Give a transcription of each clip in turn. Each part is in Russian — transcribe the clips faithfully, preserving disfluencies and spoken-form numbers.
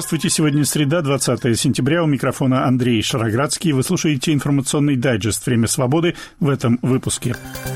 Здравствуйте, сегодня среда, двадцатое сентября, у микрофона Андрей Шароградский. Вы слушаете информационный дайджест «Время свободы» в этом выпуске.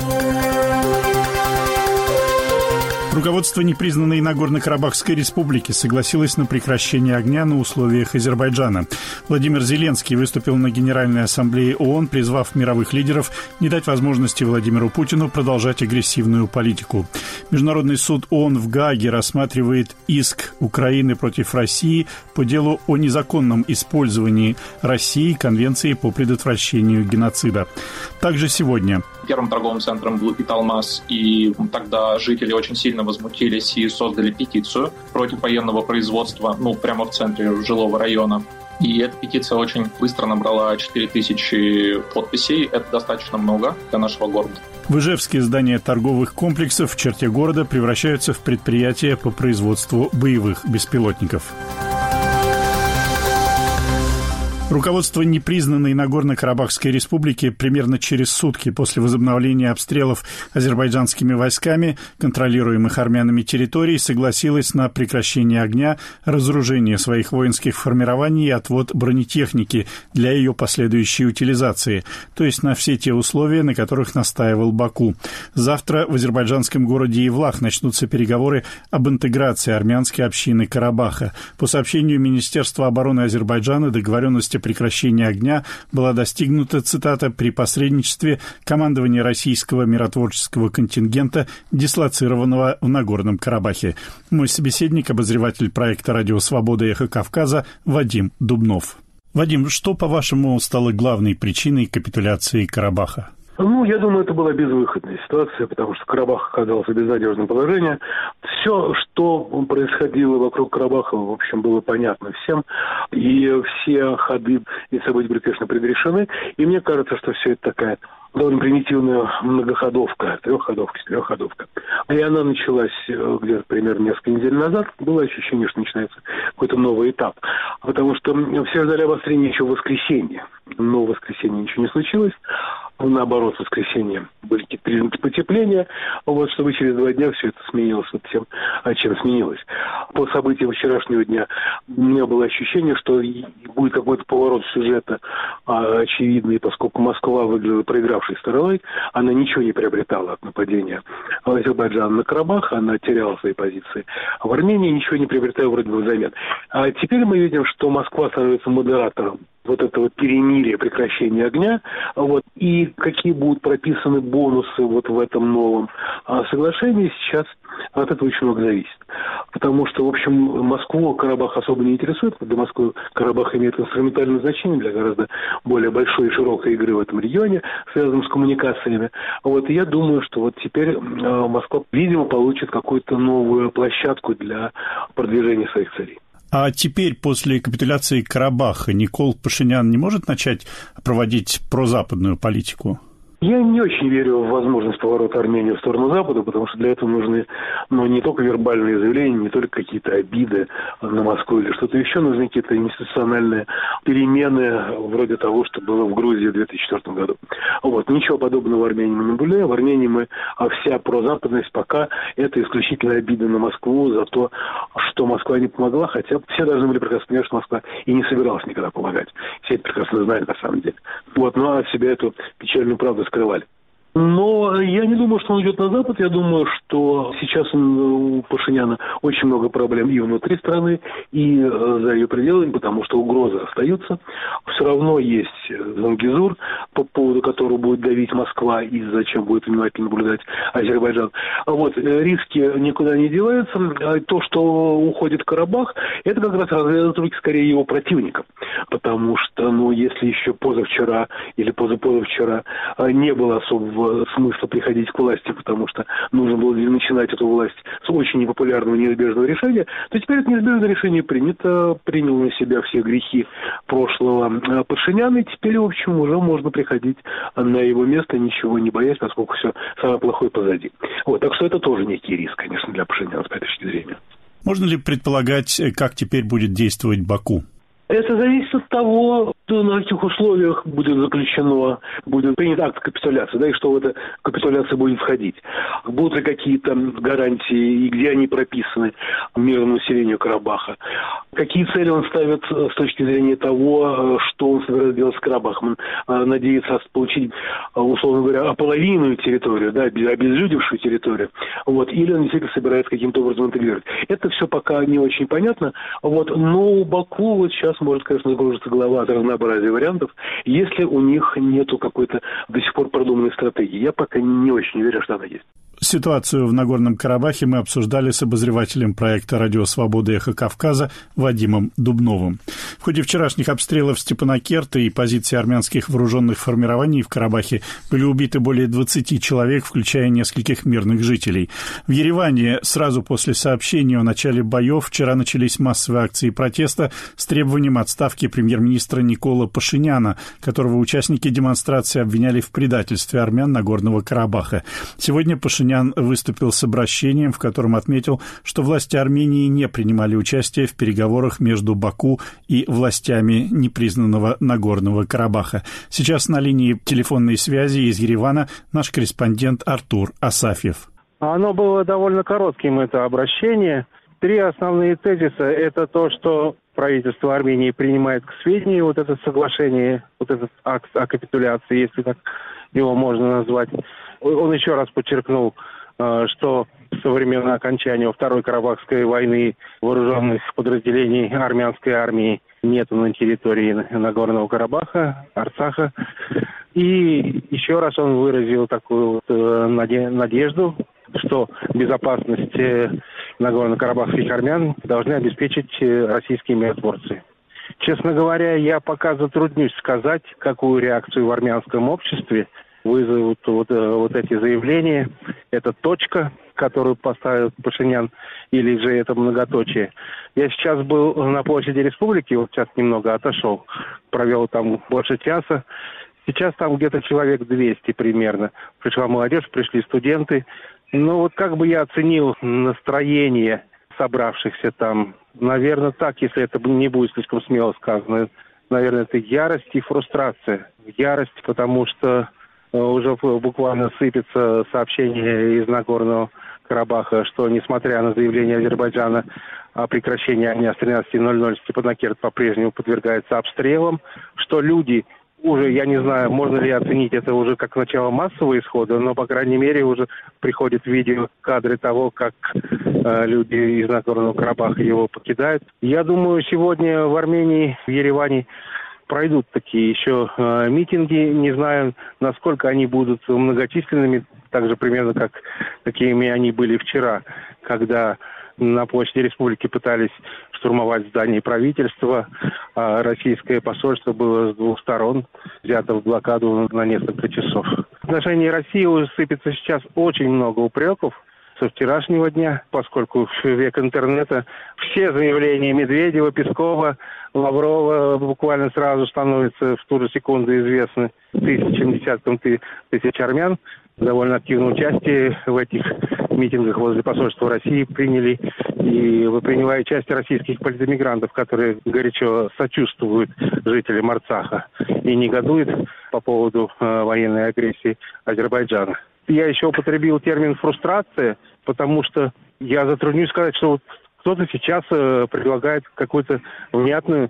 Руководство непризнанной Нагорно-Карабахской республики согласилось на прекращение огня на условиях Азербайджана. Владимир Зеленский выступил на Генеральной ассамблее ООН, призвав мировых лидеров не дать возможности Владимиру Путину продолжать агрессивную политику. Международный суд ООН в Гааге рассматривает иск Украины против России по делу о незаконном использовании России Конвенции по предотвращению геноцида. Также сегодня Первым торговым центром был Италмас, и тогда жители очень сильно возмутились и создали петицию против военного производства, ну, прямо в центре жилого района. И эта петиция очень быстро набрала четыре тысячи подписей. Это достаточно много для нашего города. В Ижевске здания торговых комплексов в черте города превращаются в предприятия по производству боевых беспилотников. Руководство непризнанной Нагорно-Карабахской республики примерно через сутки после возобновления обстрелов азербайджанскими войсками, контролируемых армянами территорий, согласилось на прекращение огня, разоружение своих воинских формирований и отвод бронетехники для ее последующей утилизации, то есть на все те условия, на которых настаивал Баку. Завтра в азербайджанском городе Евлах начнутся переговоры об интеграции армянской общины Карабаха. По сообщению Министерства обороны Азербайджана, договоренность о прекращении огня была достигнута, цитата, при посредничестве командования российского миротворческого контингента, дислоцированного в Нагорном Карабахе. Мой собеседник, обозреватель проекта «Радио Свобода. Эхо Кавказа» Вадим Дубнов. Вадим, что, по-вашему, стало главной причиной капитуляции Карабаха? Ну, я думаю, это была безвыходная ситуация, потому что Карабах оказался в безнадежном положении. Все, что происходило вокруг Карабаха, в общем, было понятно всем. И все ходы и события были, конечно, предрешены. И мне кажется, что все это такая довольно примитивная многоходовка, трехходовка, четырехходовка. И она началась где-то примерно несколько недель назад. Было ощущение, что начинается какой-то новый этап. Потому что все ждали обострения еще в воскресенье. Но в воскресенье ничего не случилось. Наоборот, в воскресенье были какие-то признаки потепления, вот, чтобы через два дня все это сменилось вот тем, чем сменилось. По событиям вчерашнего дня у меня было ощущение, что будет какой-то поворот сюжета очевидный, поскольку Москва выглядела проигравшей стороной, она ничего не приобретала от нападения Азербайджана на Карабах, она теряла свои позиции. В Армении ничего не приобретала вроде бы взамен. А теперь мы видим, что Москва становится модератором вот этого перемирия, прекращения огня, вот, и какие будут прописаны бонусы вот в этом новом а, соглашении, сейчас от этого очень много зависит. Потому что, в общем, Москву Карабах особо не интересует, для Москвы Карабах имеет инструментальное значение для гораздо более большой и широкой игры в этом регионе, связанной с коммуникациями. Вот, и я думаю, что вот теперь а, Москва, видимо, получит какую-то новую площадку для продвижения своих целей. А теперь, после капитуляции Карабаха, Никол Пашинян не может начать проводить прозападную политику? Я не очень верю в возможность поворота Армении в сторону Запада, потому что для этого нужны, ну, не только вербальные заявления, не только какие-то обиды на Москву или что-то еще, нужны какие-то институциональные перемены, вроде того, что было в Грузии в две тысячи четвёртом году. Вот. Ничего подобного в Армении мы не наблюдаем. В Армении мы, а вся прозападность пока это исключительно обида на Москву за то, что Москва не помогла, хотя все должны были прекрасно понимать, что Москва и не собиралась никогда помогать. Все это прекрасно знали на самом деле. Вот. Ну, а от себя эту печальную правду скрывали. Но я не думаю, что он идет на Запад. Я думаю, что сейчас у Пашиняна очень много проблем и внутри страны, и за ее пределами, потому что угрозы остаются. Все равно есть Зангезур, по поводу которого будет давить Москва, и зачем будет внимательно наблюдать Азербайджан. А вот риски никуда не деваются. То, что уходит Карабах, это как раз развязывает руки скорее его противникам. Потому что, ну, если еще позавчера или позапозавчера не было особого смысла приходить к власти, потому что нужно было начинать эту власть с очень непопулярного неизбежного решения, то теперь это неизбежное решение принято, принял на себя все грехи прошлого Пашиняна, и теперь, в общем, уже можно приходить на его место, ничего не боясь, поскольку все самое плохое позади. Вот, так что это тоже некий риск, конечно, для Пашиняна с этой точки зрения. Можно ли предполагать, как теперь будет действовать Баку? Это зависит от того, на каких условиях будет заключено, будет принят акт капитуляции, да, и что в эту капитуляцию будет входить. Будут ли какие-то гарантии, и где они прописаны мирному населению Карабаха. Какие цели он ставит с точки зрения того, что он собирается делать с Карабахом. Он надеется получить, условно говоря, ополовиненную территорию, да, обезлюдевшую территорию. Вот, или он действительно собирается каким-то образом интегрировать. Это все пока не очень понятно. Вот, но у Баку вот сейчас может, конечно, нагружиться голова от разнообразия вариантов, если у них нету какой-то до сих пор продуманной стратегии. Я пока не очень уверен, что она есть. Ситуацию в Нагорном Карабахе мы обсуждали с обозревателем проекта «Радио Свобода. Эхо Кавказа» Вадимом Дубновым. В ходе вчерашних обстрелов Степанакерта и позиций армянских вооруженных формирований в Карабахе были убиты более двадцати человек, включая нескольких мирных жителей. В Ереване сразу после сообщения о начале боев вчера начались массовые акции протеста с требованием отставки премьер-министра Никола Пашиняна, которого участники демонстрации обвиняли в предательстве армян Нагорного Карабаха. Сегодня Пашинян выступил с обращением, в котором отметил, что власти Армении не принимали участие в переговорах между Баку и властями непризнанного Нагорного Карабаха. Сейчас на линии телефонной связи из Еревана наш корреспондент Артур Асафьев. Оно было довольно коротким, это обращение. Три основные тезиса – это то, что правительство Армении принимает к сведению вот это соглашение, вот этот акт о капитуляции, если так его можно назвать. Он еще раз подчеркнул, что со времен окончания Второй Карабахской войны вооруженных подразделений армянской армии нет на территории Нагорного Карабаха, Арцаха. И еще раз он выразил такую вот надежду, что безопасность нагорно-карабахских армян должны обеспечить российские миротворцы. Честно говоря, я пока затруднюсь сказать, какую реакцию в армянском обществе вызовут вот, вот эти заявления. Это точка, которую поставил Пашинян, или же это многоточие. Я сейчас был на площади Республики, вот сейчас немного отошел, провел там больше часа. Сейчас там где-то человек двести примерно. Пришла молодежь, пришли студенты. Ну вот как бы я оценил настроение собравшихся там, наверное, так, если это не будет слишком смело сказано, наверное, это ярость и фрустрация. Ярость, потому что уже буквально сыпется сообщение из Нагорного Карабаха, что, несмотря на заявление Азербайджана о прекращении огня с тринадцати ноль-ноль, Степанакерт по-прежнему подвергается обстрелам, что люди уже, я не знаю, можно ли оценить это уже как начало массового исхода, но, по крайней мере, уже приходят видео, кадры того, как э, люди из Нагорного Карабаха его покидают. Я думаю, сегодня в Армении, в Ереване пройдут такие еще э, митинги. Не знаю, насколько они будут многочисленными, так же примерно, как какими они были вчера, когда на площади Республики пытались штурмовать здание правительства, а российское посольство было с двух сторон взято в блокаду на несколько часов. В отношении России сыпется сейчас очень много упреков со вчерашнего дня, поскольку в век интернета все заявления Медведева, Пескова, Лаврова буквально сразу становятся в ту же секунду известны тысячам, десяткам тысяч армян. Довольно активное участие в этих митингах возле посольства России приняли и принимая участие российских политэмигрантов, которые горячо сочувствуют жителям Арцаха и негодуют по поводу э, военной агрессии Азербайджана. Я еще употребил термин «фрустрация», потому что я затруднюсь сказать, что вот кто-то сейчас э, предлагает какую-то внятную,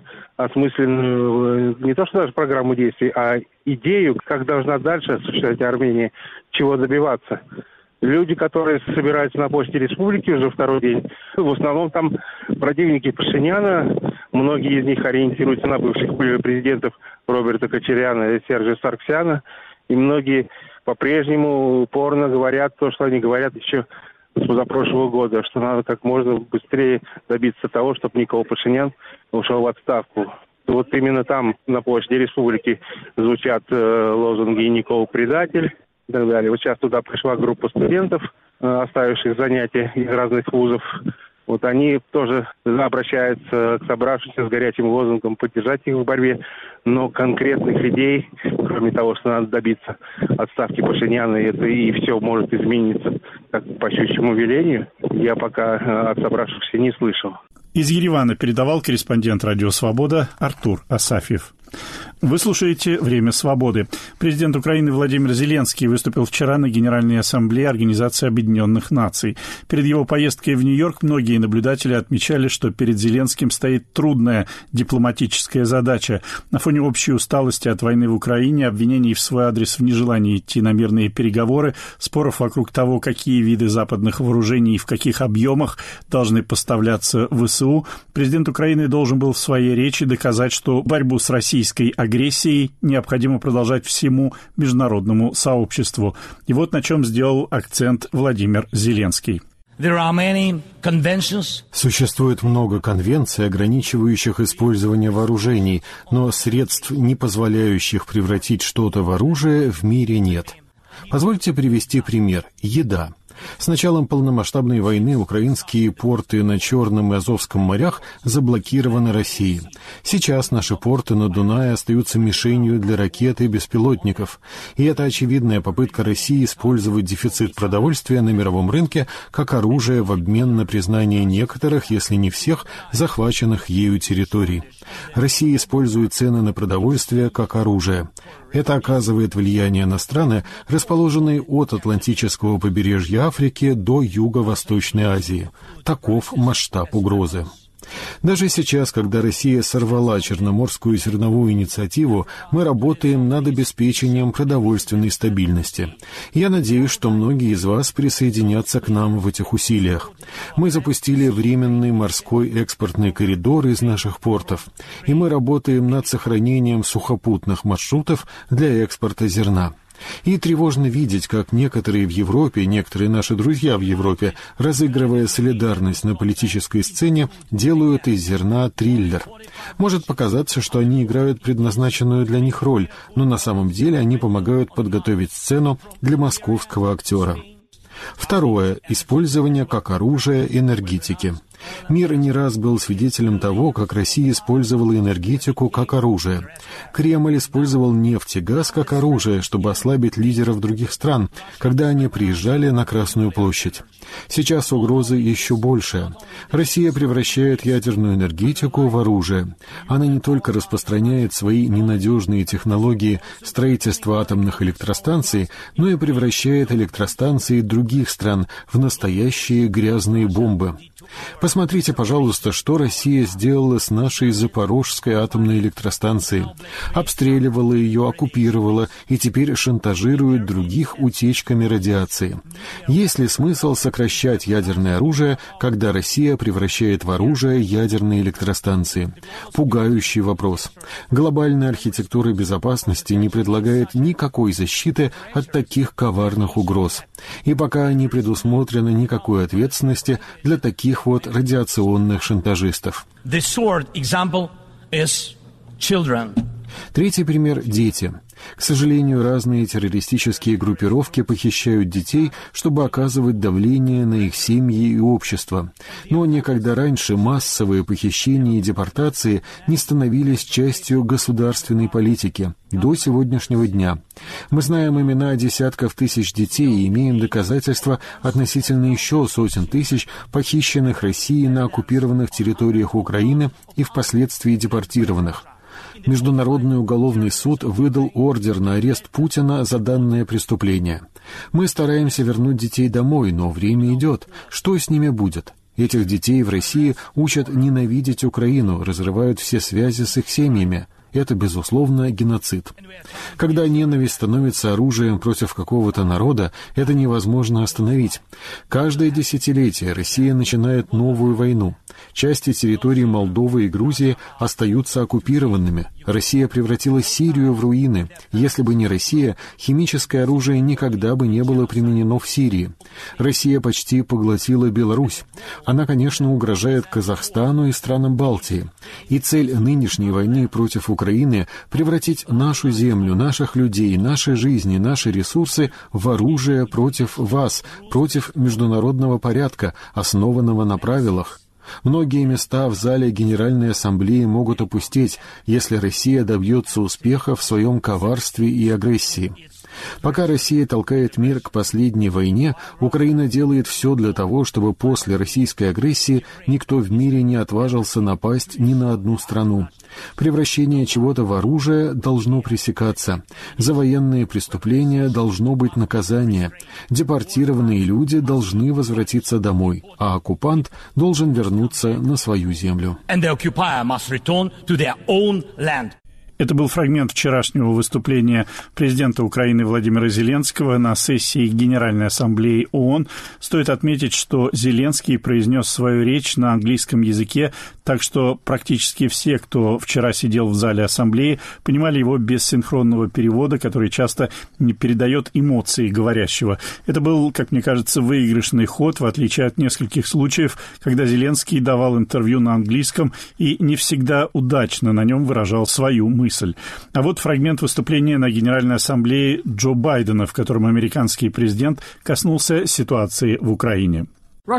осмысленную, не то что даже программу действий, а идею, как должна дальше осуществлять Армения, чего добиваться. Люди, которые собираются на площади Республики уже второй день, в основном там противники Пашиняна, многие из них ориентируются на бывших президентов Роберта Кочаряна и Сержа Сарксяна, и многие по-прежнему упорно говорят то, что они говорят еще с позапрошлого года, что надо как можно быстрее добиться того, чтобы Никол Пашинян ушел в отставку. Вот именно там, на площади Республики, звучат э, лозунги «Никол предатель» и так далее. Вот сейчас туда пришла группа студентов, э, оставивших занятия из разных вузов. Вот они тоже обращаются к собравшимся с горячим лозунгом поддержать их в борьбе, но конкретных идей, кроме того, что надо добиться отставки Пашиняна, это и все может измениться как по щучьему велению, я пока от собравшихся не слышал. Из Еревана передавал корреспондент «Радио Свобода» Артур Асафьев. Вы слушаете «Время свободы». Президент Украины Владимир Зеленский выступил вчера на Генеральной Ассамблее Организации Объединенных Наций. Перед его поездкой в Нью-Йорк многие наблюдатели отмечали, что перед Зеленским стоит трудная дипломатическая задача. На фоне общей усталости от войны в Украине, обвинений в свой адрес в нежелании идти на мирные переговоры, споров вокруг того, какие виды западных вооружений и в каких объемах должны поставляться в ВСУ, президент Украины должен был в своей речи доказать, что борьбу с российской агрессией необходимо продолжать всему международному сообществу. И вот на чем сделал акцент Владимир Зеленский. Существует много конвенций, ограничивающих использование вооружений, но средств, не позволяющих превратить что-то в оружие, в мире нет. Позвольте привести пример. Еда. С началом полномасштабной войны украинские порты на Черном и Азовском морях заблокированы Россией. Сейчас наши порты на Дунае остаются мишенью для ракет и беспилотников. И это очевидная попытка России использовать дефицит продовольствия на мировом рынке как оружие в обмен на признание некоторых, если не всех, захваченных ею территорий. Россия использует цены на продовольствие как оружие. Это оказывает влияние на страны, расположенные от Атлантического побережья Африки до Юго-Восточной Азии. Таков масштаб угрозы. Даже сейчас, когда Россия сорвала Черноморскую зерновую инициативу, мы работаем над обеспечением продовольственной стабильности. Я надеюсь, что многие из вас присоединятся к нам в этих усилиях. Мы запустили временный морской экспортный коридор из наших портов, и мы работаем над сохранением сухопутных маршрутов для экспорта зерна. И тревожно видеть, как некоторые в Европе, некоторые наши друзья в Европе, разыгрывая солидарность на политической сцене, делают из зерна триллер. Может показаться, что они играют предназначенную для них роль, но на самом деле они помогают подготовить сцену для московского актера. Второе. Использование как оружия энергетики. Мир не раз был свидетелем того, как Россия использовала энергетику как оружие. Кремль использовал нефть и газ как оружие, чтобы ослабить лидеров других стран, когда они приезжали на Красную площадь. Сейчас угроза еще большая. Россия превращает ядерную энергетику в оружие. Она не только распространяет свои ненадежные технологии строительства атомных электростанций, но и превращает электростанции других стран в настоящие грязные бомбы. Посмотрите, пожалуйста, что Россия сделала с нашей Запорожской атомной электростанцией. Обстреливала ее, оккупировала и теперь шантажирует других утечками радиации. Есть ли смысл сокращать ядерное оружие, когда Россия превращает в оружие ядерные электростанции? Пугающий вопрос. Глобальная архитектура безопасности не предлагает никакой защиты от таких коварных угроз. И пока не предусмотрено никакой ответственности для таких вот радиационных шантажистов. Третий пример – дети. К сожалению, разные террористические группировки похищают детей, чтобы оказывать давление на их семьи и общество. Но никогда раньше массовые похищения и депортации не становились частью государственной политики до сегодняшнего дня. Мы знаем имена десятков тысяч детей и имеем доказательства относительно еще сотен тысяч похищенных Россией на оккупированных территориях Украины и впоследствии депортированных. Международный уголовный суд выдал ордер на арест Путина за данное преступление. Мы стараемся вернуть детей домой, но время идет. Что с ними будет? Этих детей в России учат ненавидеть Украину, разрывают все связи с их семьями. Это, безусловно, геноцид. Когда ненависть становится оружием против какого-то народа, это невозможно остановить. Каждое десятилетие Россия начинает новую войну. Части территории Молдовы и Грузии остаются оккупированными. Россия превратила Сирию в руины. Если бы не Россия, химическое оружие никогда бы не было применено в Сирии. Россия почти поглотила Беларусь. Она, конечно, угрожает Казахстану и странам Балтии. И цель нынешней войны против Украины — превратить нашу землю, наших людей, наши жизни, наши ресурсы в оружие против вас, против международного порядка, основанного на правилах. Многие места в зале Генеральной Ассамблеи могут опустеть, если Россия добьется успеха в своем коварстве и агрессии. Пока Россия толкает мир к последней войне, Украина делает все для того, чтобы после российской агрессии никто в мире не отважился напасть ни на одну страну. Превращение чего-то в оружие должно пресекаться. За военные преступления должно быть наказание. Депортированные люди должны возвратиться домой, а оккупант должен вернуться на свою землю. Это был фрагмент вчерашнего выступления президента Украины Владимира Зеленского на сессии Генеральной Ассамблеи ООН. Стоит отметить, что Зеленский произнес свою речь на английском языке, так что практически все, кто вчера сидел в зале Ассамблеи, понимали его без синхронного перевода, который часто не передает эмоции говорящего. Это был, как мне кажется, выигрышный ход, в отличие от нескольких случаев, когда Зеленский давал интервью на английском и не всегда удачно на нем выражал свою мысль. мысль. А вот фрагмент выступления на Генеральной Ассамблее Джо Байдена, в котором американский президент коснулся ситуации в Украине.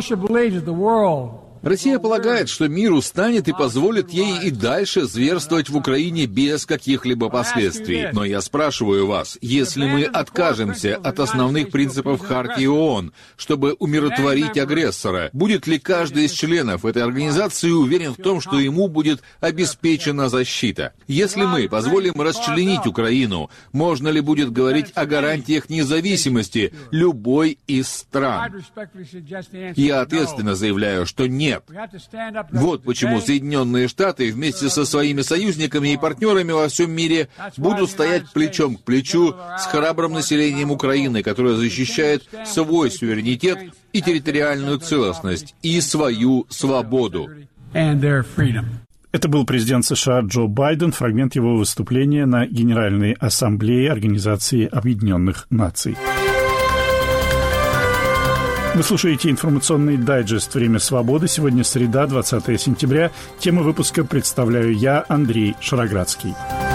Россия полагает, что мир устанет и позволит ей и дальше зверствовать в Украине без каких-либо последствий. Но я спрашиваю вас, если мы откажемся от основных принципов Хартии ООН, чтобы умиротворить агрессора, будет ли каждый из членов этой организации уверен в том, что ему будет обеспечена защита? Если мы позволим расчленить Украину, можно ли будет говорить о гарантиях независимости любой из стран? Я ответственно заявляю, что нет. Нет. Вот почему Соединенные Штаты вместе со своими союзниками и партнерами во всем мире будут стоять плечом к плечу с храбрым населением Украины, которое защищает свой суверенитет и территориальную целостность, и свою свободу. Это был президент США Джо Байден, фрагмент его выступления на Генеральной Ассамблее Организации Объединенных Наций. Вы слушаете информационный дайджест «Время свободы». Сегодня среда, двадцатое сентября. Тему выпуска представляю я, Андрей Шароградский.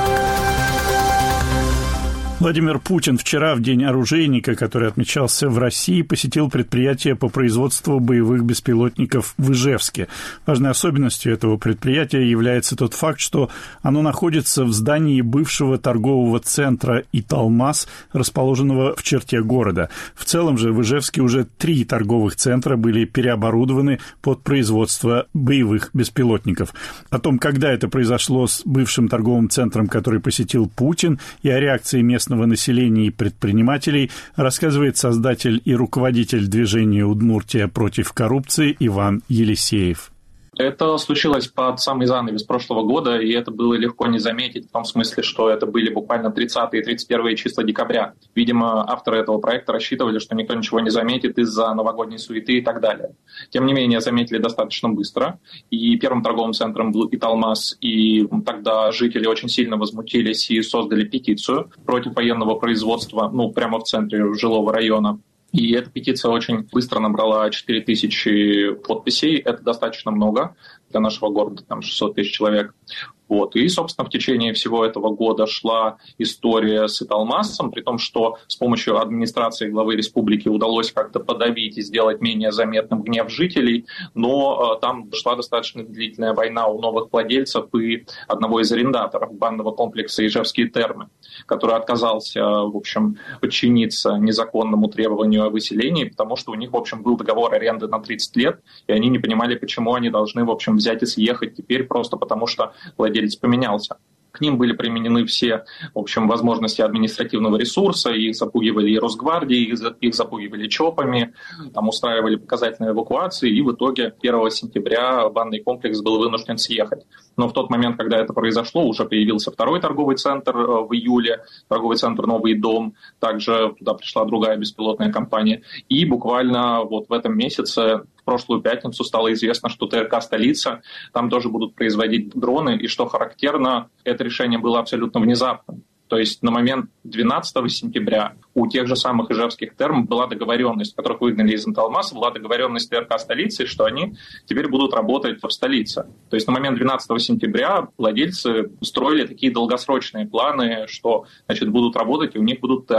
Владимир Путин вчера, в День оружейника, который отмечался в России, посетил предприятие по производству боевых беспилотников в Ижевске. Важной особенностью этого предприятия является тот факт, что оно находится в здании бывшего торгового центра «Италмас», расположенного в черте города. В целом же в Ижевске уже три торговых центра были переоборудованы под производство боевых беспилотников. О том, когда это произошло с бывшим торговым центром, который посетил Путин, и о реакции местных населения и предпринимателей, рассказывает создатель и руководитель движения «Удмуртия против коррупции» Иван Елисеев. Это случилось под самый занавес прошлого года, и это было легко не заметить, в том смысле, что это были буквально тридцатые и тридцать первые числа декабря. Видимо, авторы этого проекта рассчитывали, что никто ничего не заметит из-за новогодней суеты и так далее. Тем не менее, заметили достаточно быстро, и первым торговым центром был «Италмас», и тогда жители очень сильно возмутились и создали петицию против военного производства, ну, прямо в центре жилого района. И эта петиция очень быстро набрала четыре тысячи подписей. Это достаточно много для нашего города, там шестьсот тысяч человек. Вот. И, собственно, в течение всего этого года шла история с «Италмасом», при том, что с помощью администрации главы республики удалось как-то подавить и сделать менее заметным гнев жителей, но э, там шла достаточно длительная война у новых владельцев и одного из арендаторов банного комплекса «Ижевские термы», который отказался, в общем, подчиниться незаконному требованию о выселении, потому что у них, в общем, был договор аренды на тридцать лет, и они не понимали, почему они должны, в общем, взять и съехать теперь просто потому, что владелец поменялся. К ним были применены все, в общем, возможности административного ресурса, их запугивали и Росгвардией, их запугивали ЧОПами, там устраивали показательные эвакуации, и в итоге первого сентября банный комплекс был вынужден съехать. Но в тот момент, когда это произошло, уже появился второй торговый центр в июле, торговый центр «Новый дом», также туда пришла другая беспилотная компания, и буквально вот в этом месяце, в прошлую пятницу, стало известно, что ТРК «Столица» там тоже будут производить дроны, и что характерно, это решение было абсолютно внезапным. То есть на момент двенадцатого сентября у тех же самых ижевских терм была договоренность, которых выгнали из «Италмаса», была договоренность ТРК «Столицы», что они теперь будут работать в столице. То есть на момент двенадцатого сентября владельцы строили такие долгосрочные планы, что, значит, будут работать и у них будут термы.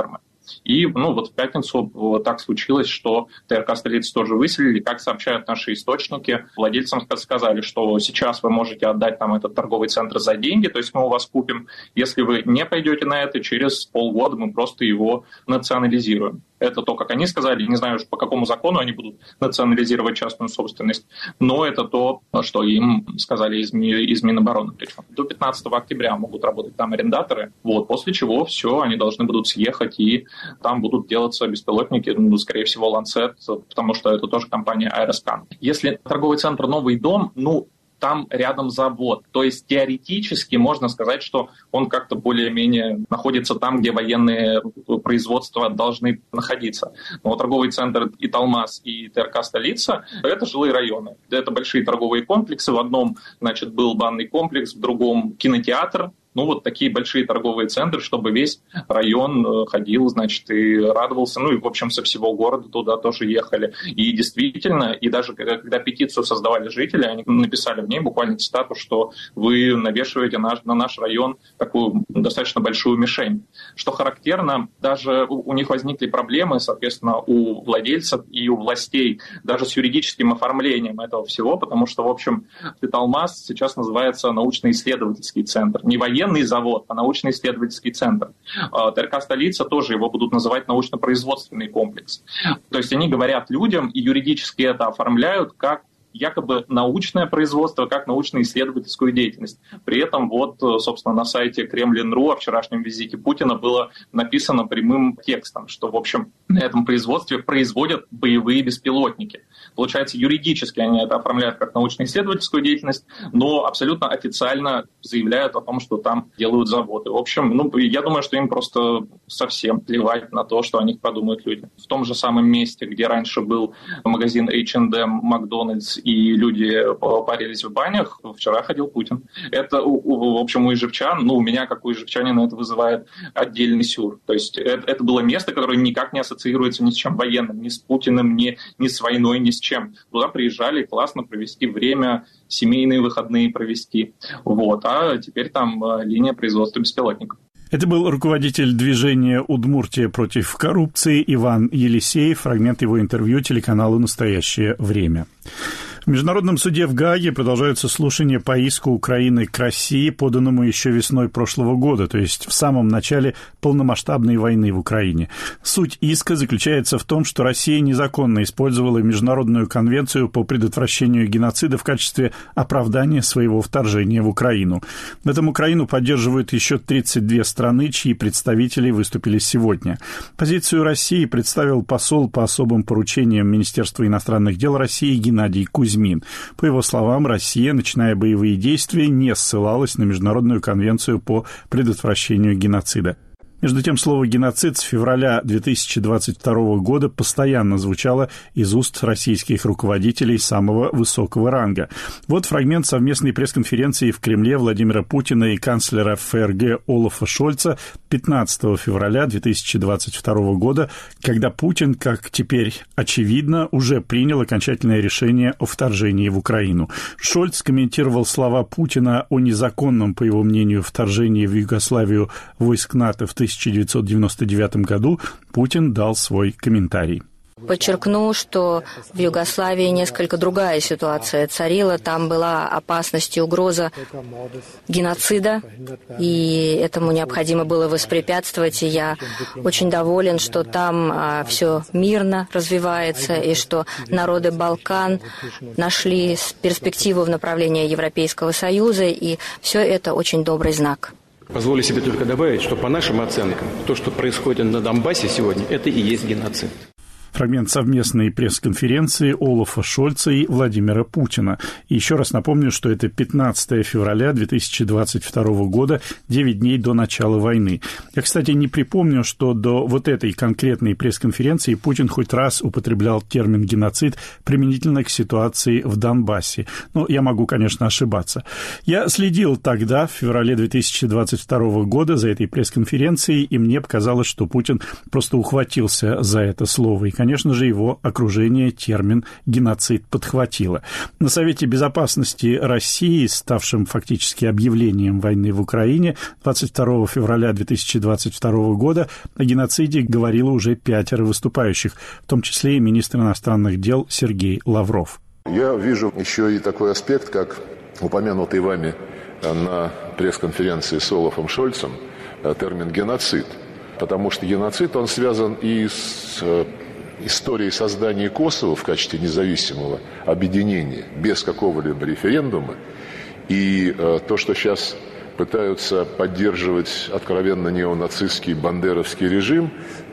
И ну, вот в пятницу вот так случилось, что ТРК «Столица» тоже выселили. Как сообщают наши источники, владельцам сказали, что сейчас вы можете отдать нам этот торговый центр за деньги, то есть мы у вас купим. Если вы не пойдете на это, через полгода мы просто его национализируем. Это то, как они сказали. Не знаю, по какому закону они будут национализировать частную собственность, но это то, что им сказали из, из Минобороны. Причем до пятнадцатого октября могут работать там арендаторы, вот, после чего все, они должны будут съехать, и там будут делаться беспилотники, ну, скорее всего, Lancet, потому что это тоже компания Aeroscan. Если торговый центр «Новый дом», ну, там рядом завод. То есть теоретически можно сказать, что он как-то более-менее находится там, где военные производства должны находиться. Но торговый центр Италмас и ТРК «Столица» — это жилые районы. Это большие торговые комплексы. В одном, значит, был банный комплекс, в другом кинотеатр. Ну, вот такие большие торговые центры, чтобы весь район ходил, значит, и радовался. Ну, и, в общем, со всего города туда тоже ехали. И действительно, и даже когда петицию создавали жители, они написали в ней буквально цитату, что вы навешиваете наш, на наш район такую достаточно большую мишень. Что характерно, даже у, у них возникли проблемы, соответственно, у владельцев и у властей, даже с юридическим оформлением этого всего, потому что, в общем, Италмас сейчас называется научно-исследовательский центр. Не военный завод, а научно-исследовательский центр. ТРК «Столица» тоже его будут называть научно-производственный комплекс. То есть они говорят людям и юридически это оформляют как якобы научное производство, как научно-исследовательскую деятельность. При этом вот, собственно, на сайте Кремлин точка ру о вчерашнем визите Путина было написано прямым текстом, что, в общем, на этом производстве производят боевые беспилотники. Получается, юридически они это оформляют как научно-исследовательскую деятельность, но абсолютно официально заявляют о том, что там делают заводы. В общем, ну, я думаю, что им просто совсем плевать на то, что о них подумают люди. В том же самом месте, где раньше был магазин эйч энд эм, Макдональдс, и люди парились в банях, вчера ходил Путин. Это, в общем, у ижевчан, ну, у меня, как у ижевчанина, это вызывает отдельный сюр. То есть это, это было место, которое никак не ассоциируется ни с чем военным, ни с Путиным, ни, ни с войной, ни с чем. Туда приезжали классно провести время, семейные выходные провести. Вот. А теперь там линия производства беспилотников. Это был руководитель движения «Удмуртия против коррупции» Иван Елисеев. Фрагмент его интервью телеканалу «Настоящее время». В Международном суде в Гааге продолжаются слушания по иску Украины к России, поданному еще весной прошлого года, то есть в самом начале полномасштабной войны в Украине. Суть иска заключается в том, что Россия незаконно использовала Международную конвенцию по предотвращению геноцида в качестве оправдания своего вторжения в Украину. В этом Украину поддерживают еще тридцать две страны, чьи представители выступили сегодня. Позицию России представил посол по особым поручениям Министерства иностранных дел России Геннадий Кузьмин. По его словам, Россия, начиная боевые действия, не ссылалась на Международную конвенцию по предотвращению геноцида. Между тем, слово «геноцид» с февраля две тысячи двадцать второго года постоянно звучало из уст российских руководителей самого высокого ранга. Вот фрагмент совместной пресс-конференции в Кремле Владимира Путина и канцлера ФРГ Олафа Шольца пятнадцатого февраля две тысячи двадцать второго года, когда Путин, как теперь очевидно, уже принял окончательное решение о вторжении в Украину. Шольц комментировал слова Путина о незаконном, по его мнению, вторжении в Югославию войск НАТО в тысяча девятьсот девяносто девятом году. Путин дал свой комментарий. Подчеркну, что в Югославии несколько другая ситуация царила. Там была опасность и угроза геноцида, и этому необходимо было воспрепятствовать. И я очень доволен, что там а, все мирно развивается, и что народы Балкан нашли перспективу в направлении Европейского Союза, и все это очень добрый знак. Позволю себе только добавить, что по нашим оценкам, то, что происходит на Донбассе сегодня, это и есть геноцид. Фрагмент совместной пресс-конференции Олафа Шольца и Владимира Путина. И еще раз напомню, что это пятнадцатого февраля две тысячи двадцать второго года, девять дней до начала войны. Я, кстати, не припомню, что до вот этой конкретной пресс-конференции Путин хоть раз употреблял термин «геноцид» применительно к ситуации в Донбассе. Но я могу, конечно, ошибаться. Я следил тогда, в феврале две тысячи двадцать второго года, за этой пресс-конференцией, и мне показалось, что Путин просто ухватился за это слово. И, конечно же, его окружение термин «геноцид» подхватило. На Совете Безопасности России, ставшем фактически объявлением войны в Украине, двадцать второго февраля две тысячи двадцать второго года о геноциде говорило уже пятеро выступающих, в том числе и министр иностранных дел Сергей Лавров. Я вижу еще и такой аспект, как упомянутый вами на пресс-конференции с Олафом Шольцем термин «геноцид». Потому что геноцид, он связан и с историей создания Косово в качестве независимого объединения, без какого-либо референдума. И то, что сейчас пытаются поддерживать откровенно неонацистский бандеровский режим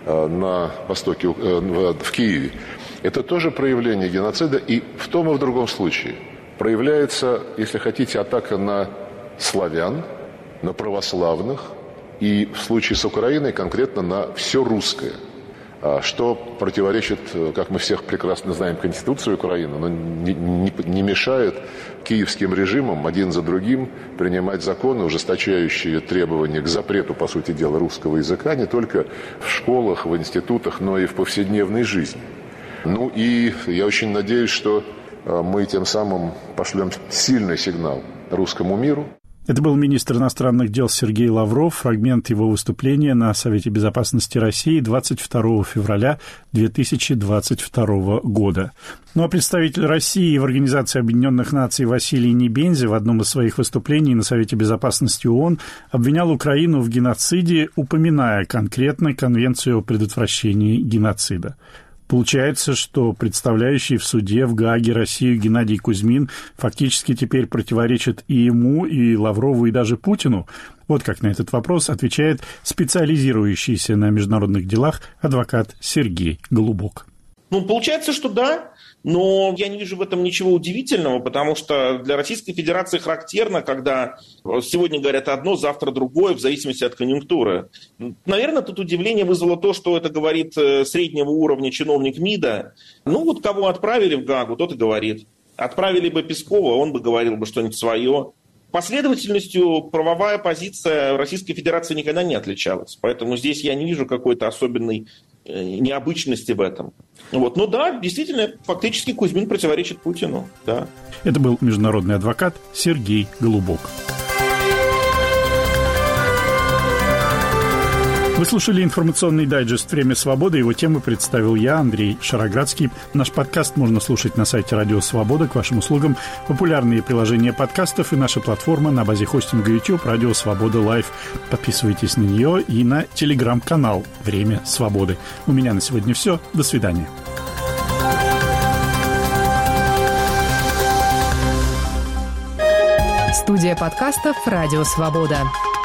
на востоке, в Киеве, это тоже проявление геноцида. И в том и в другом случае проявляется, если хотите, атака на славян, на православных, и в случае с Украиной конкретно на все русское, что противоречит, как мы всех прекрасно знаем, Конституции Украины, но не, не, не мешает киевским режимам один за другим принимать законы, ужесточающие требования к запрету, по сути дела, русского языка не только в школах, в институтах, но и в повседневной жизни. Ну и я очень надеюсь, что мы тем самым пошлем сильный сигнал русскому миру. Это был министр иностранных дел Сергей Лавров, фрагмент его выступления на Совете Безопасности России двадцать второго февраля две тысячи двадцать второго года. Ну а представитель России в Организации Объединенных Наций Василий Небензи в одном из своих выступлений на Совете Безопасности ООН обвинял Украину в геноциде, упоминая конкретно Конвенцию о предотвращении геноцида. Получается, что представляющий в суде в Гааге Россию Геннадий Кузьмин фактически теперь противоречит и ему, и Лаврову, и даже Путину. Вот как на этот вопрос отвечает специализирующийся на международных делах адвокат Сергей Голубок. Ну, получается, что да, но я не вижу в этом ничего удивительного, потому что для Российской Федерации характерно, когда сегодня говорят одно, завтра другое, в зависимости от конъюнктуры. Наверное, тут удивление вызвало то, что это говорит среднего уровня чиновник МИДа. Ну, вот кого отправили в Гаагу, тот и говорит. Отправили бы Пескова, он бы говорил бы что-нибудь свое. Последовательностью правовая позиция Российской Федерации никогда не отличалась. Поэтому здесь я не вижу какой-то особенной необычности в этом. Вот. Ну да, действительно, фактически Кузьмин противоречит Путину. Да. Это был международный адвокат Сергей Голубок. Вы слушали информационный дайджест «Время свободы». Его тему представил я, Андрей Шароградский. Наш подкаст можно слушать на сайте Радио Свобода. К вашим услугам популярные приложения подкастов и наша платформа на базе хостинга YouTube «Радио Свобода Лайв». Подписывайтесь на нее и на телеграм-канал «Время свободы». У меня на сегодня все. До свидания. Студия подкастов «Радио Свобода».